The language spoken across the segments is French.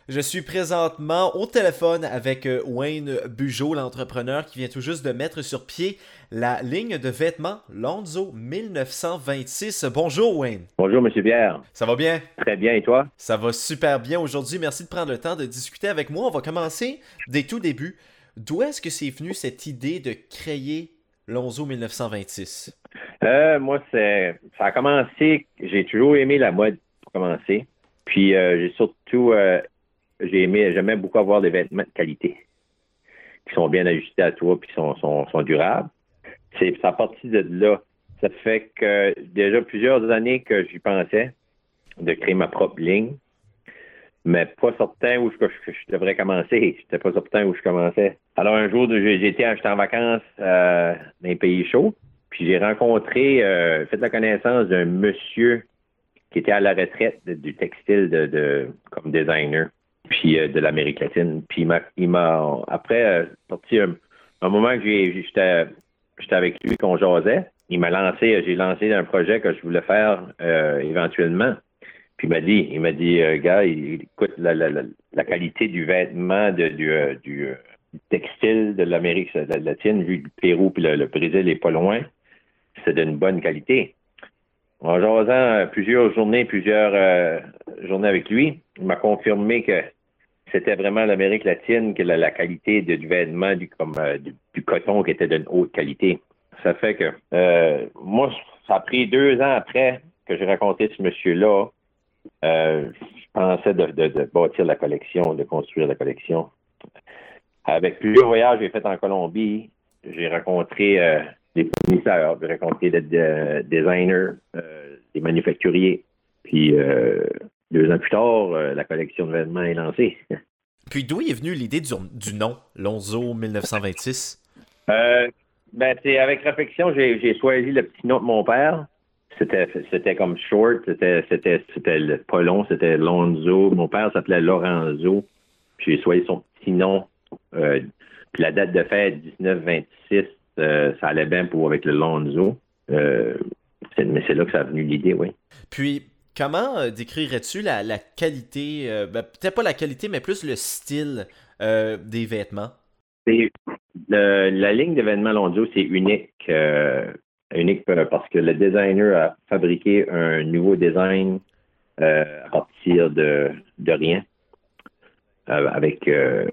Je suis présentement au téléphone avec Wayne Bugeaud, l'entrepreneur qui vient tout juste de mettre sur pied la ligne de vêtements Lonzo 1926. Bonjour Wayne. Bonjour, Monsieur Pierre. Ça va bien? Très bien, et toi? Ça va super bien aujourd'hui. Merci de prendre le temps de discuter avec moi. On va commencer des tout débuts. D'où est-ce que c'est venu cette idée de créer Lonzo 1926? Moi, ça a commencé, j'ai toujours aimé la mode pour commencer. Puis, j'ai surtout, j'aimais beaucoup avoir des vêtements de qualité qui sont bien ajustés à toi puis sont durables. Ça a parti de là. Ça fait que déjà plusieurs années que j'y pensais de créer ma propre ligne, mais pas certain où je devrais commencer. J'étais pas certain où je commençais. Alors, un jour, j'étais en vacances dans un pays chaud, puis j'ai rencontré, fait la connaissance d'un monsieur qui était à la retraite du textile comme designer, puis de l'Amérique latine. Puis il m'a après, sorti un moment que j'étais avec lui, qu'on jasait, j'ai lancé un projet que je voulais faire éventuellement. Puis il m'a dit, gars, écoute, la qualité du vêtement du textile de l'Amérique latine, vu que le Pérou puis le Brésil est pas loin, c'est d'une bonne qualité. En jasant plusieurs journées avec lui, il m'a confirmé que c'était vraiment l'Amérique latine, que la qualité du vêtement, du coton qui était d'une haute qualité. Ça fait que moi, ça a pris 2 ans après que j'ai rencontré ce monsieur-là. Je pensais de bâtir la collection, de construire la collection. Avec plusieurs voyages que j'ai fait en Colombie, j'ai rencontré des fournisseurs, j'ai rencontré des designers, des manufacturiers. Puis 2 ans plus tard, la collection de vêtements est lancée. Puis d'où est venue l'idée du nom, Lonzo 1926? C'est avec réflexion, j'ai choisi le petit nom de mon père. C'était comme short, c'était pas long, c'était Lonzo. Mon père s'appelait Lorenzo. Puis j'ai choisi son petit nom. Puis la date de fête, 1926, ça allait bien avec le Lonzo. Mais c'est là que ça a venu l'idée, oui. Puis, comment décrirais-tu la qualité, peut-être pas la qualité, mais plus le style des vêtements? La ligne d'événements Lonzo, c'est unique. Unique parce que le designer a fabriqué un nouveau design à partir de rien, avec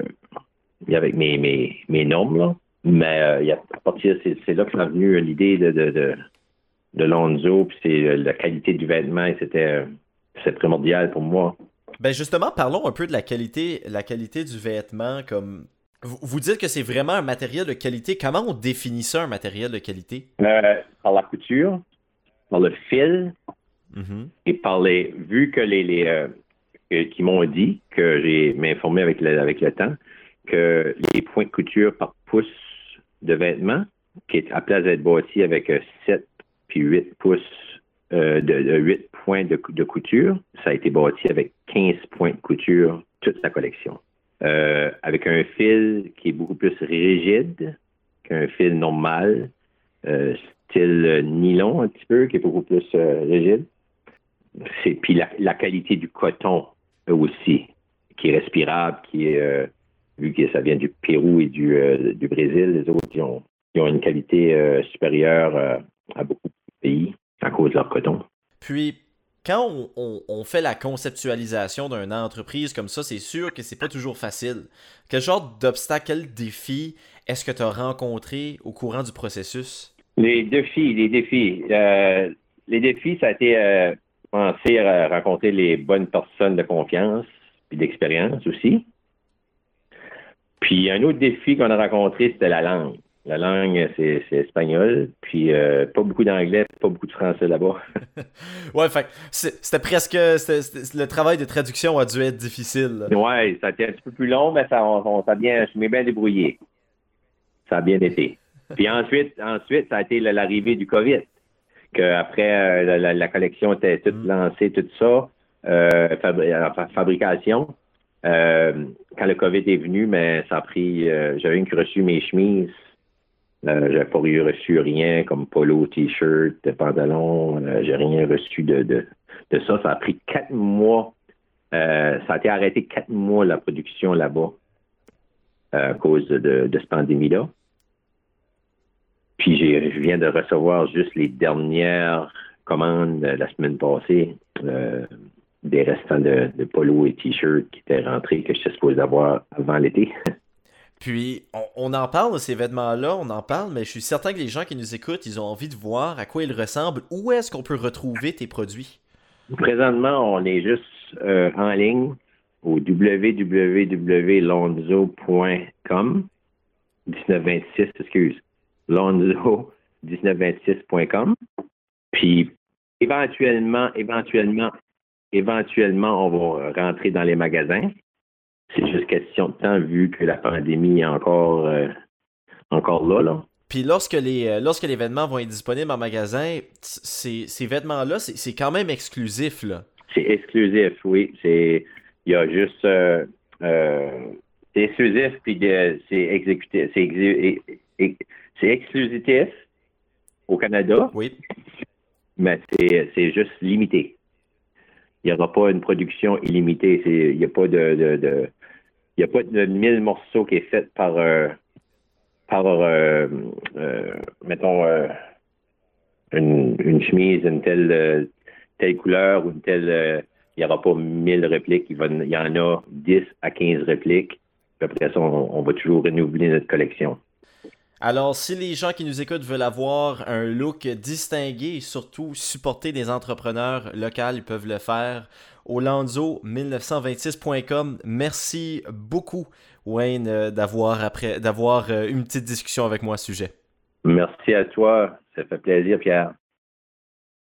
mes normes, là. Mais à partir, c'est là que c'est venu l'idée de Lonzo, puis c'est la qualité du vêtement, et c'est primordial pour moi. Ben justement, parlons un peu de la qualité du vêtement. Comme vous dites que c'est vraiment un matériel de qualité. Comment on définit ça, un matériel de qualité? Par la couture, par le fil, Mm-hmm. et vu que qui m'ont dit, que j'ai m'informé avec le temps, que les points de couture par pouce de vêtements, qui est à place d'être bâti avec 7 puis 8 pouces de 8 points de couture, ça a été bâti avec 15 points de couture, toute la collection. Avec un fil qui est beaucoup plus rigide qu'un fil normal, style nylon un petit peu, qui est beaucoup plus rigide. Puis la qualité du coton aussi, qui est respirable, qui est vu que ça vient du Pérou et du Brésil, les autres ils ont une qualité supérieure à beaucoup de pays à cause de leur coton. Puis, quand on fait la conceptualisation d'une entreprise comme ça, c'est sûr que c'est pas toujours facile. Quel genre d'obstacle, quel défi est-ce que tu as rencontré au courant du processus? Les défis. Les défis, ça a été penser à rencontrer les bonnes personnes de confiance puis d'expérience aussi. Puis un autre défi qu'on a rencontré, c'était la langue. La langue, c'est espagnol, puis pas beaucoup d'anglais, pas beaucoup de français là-bas. Ouais, fait le travail de traduction a dû être difficile. Ouais, ça a été un petit peu plus long, mais je m'ai bien débrouillé. Ça a bien été. Puis ensuite, ça a été l'arrivée du COVID. Qu'après, la collection était toute lancée, tout ça, fabrication. Quand le COVID est venu, mais ça a pris, j'avais reçu mes chemises. J'avais pas reçu rien comme polo, t-shirt, pantalon. J'ai rien reçu de ça. Ça a pris 4 mois Ça a été arrêté 4 mois la production là-bas à cause de cette pandémie-là. Puis je viens de recevoir juste les dernières commandes la semaine passée des restants de polo et t-shirts qui étaient rentrés que j'étais supposé avoir avant l'été. Puis, on en parle de ces vêtements-là, on en parle, mais je suis certain que les gens qui nous écoutent, ils ont envie de voir à quoi ils ressemblent. Où est-ce qu'on peut retrouver tes produits? Présentement, on est juste en ligne au www.lonzo.com 1926, excuse. Lonzo1926.com. Puis éventuellement, on va rentrer dans les magasins. C'est juste question de temps vu que la pandémie est encore là. Puis lorsque les vêtements vont être disponibles en magasin, ces vêtements-là, c'est quand même exclusif, là. C'est exclusif, oui. Il y a juste c'est exclusif puis c'est exécutif. C'est exclusif au Canada. Oui. Mais c'est juste limité. Il n'y aura pas une production illimitée. Il n'y a pas de 1000 morceaux qui est fait par mettons, une chemise, une telle couleur ou une telle. Il n'y aura pas 1000 répliques. Il y en a 10 à 15 répliques. Puis après ça, on va toujours renouveler notre collection. Alors, si les gens qui nous écoutent veulent avoir un look distingué et surtout supporter des entrepreneurs locaux, ils peuvent le faire au Lonzo1926.com. Merci beaucoup, Wayne, d'avoir une petite discussion avec moi à ce sujet. Merci à toi. Ça fait plaisir, Pierre.